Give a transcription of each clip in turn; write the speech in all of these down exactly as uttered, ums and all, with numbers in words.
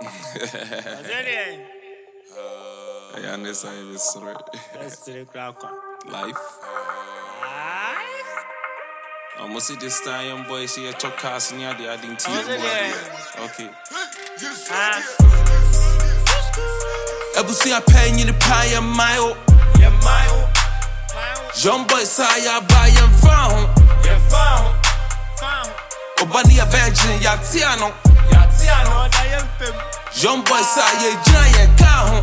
I understand this story. Life. I must see this time, young boy, see a talk cast near the adding tea. Okay. Ebusi a pen in the pie and mile. Young boy, say I buy and found. Obani a virgin, Yatiano. Young boy, say a giant cow.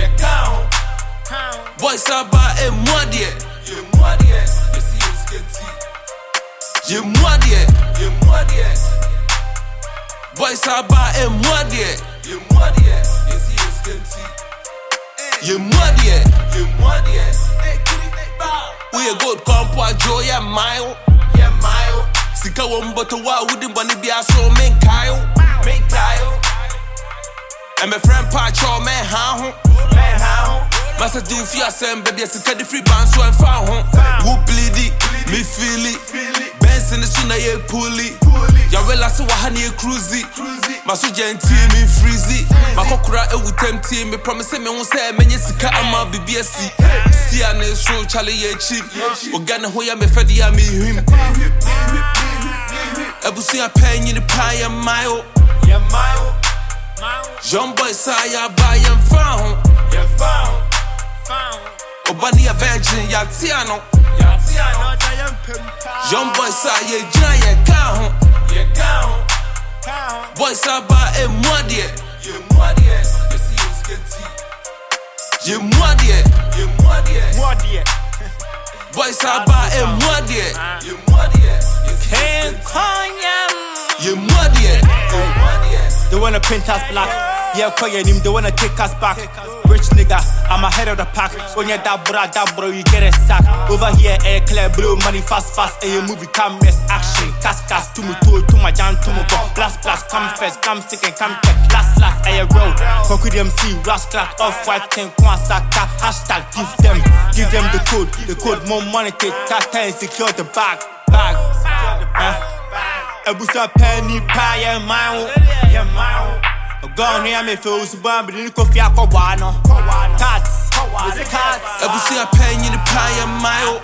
Boy, say buy a muddy. You muddy. Boy, say buy a muddy. You muddy. We a good compo, joy and mile. Sika womboto wa wouldn't bunny be a so make Kyle. Make Kyle. And my friend Pacho, man, how? Man, how? Massa do fear send baby, a sika the free band so and found home. Who bleed it? Me feel it. Benz in the sooner ye pulley. Yawela so wahani ye cruisy. Masu gentil me freezy. Makokura e wu tempti me promise me won say menye sika ama B B S C. See an so Charlie ye cheap. Ogana ho ya me fedi ya me him. Ebusi a pen in the pie and mile. Yeah, mile. Young boy say ya buy and found. Yeah, found. Found. Obani a virgin Yatiano. Yatiano. Young boy say ye giant cow. Yeah, cow. Boy say buy a muddy. You muddy. You see you skinty. You muddy. You muddy. Muddy. Boy say buy a muddy. You muddy. You can't find him. You muddy. They wanna paint us black. Yeah, call your name, they wanna take us back. Rich nigga, I'm ahead of the pack. When you're that bro, that bro, you get a sack. Over here, air clear, blow money fast, fast. And your movie cameras, action. Cast, cast, to me, to to my jam, to my go. Blast, blast, come first, come second, come third. Last, last, air roll. Concrete M C, rascal, off white, ten, Kwansaka. Hashtag, give them, give them the code. The code, more money, take that and secure the bag. Bag. Ebusi a penny pie and mile. Yeah, mile. Gone here, me feel so bad, but you coffee a cobano. Cats, cats. Ebusi a pen in the pie and mile.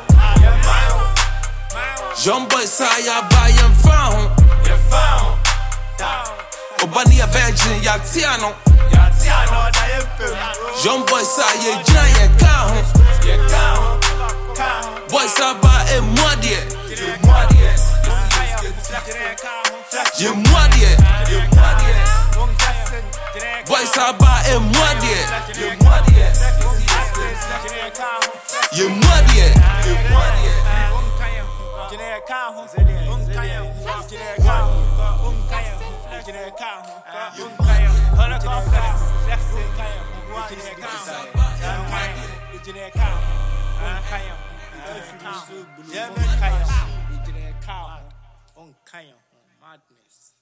Young boy say I buy and found. Obani a virgin Yatiano. Young boy say ye giant cow. Boy say buy a muddy. You muddy. Boy say buy a muddy. You muddy. Madness.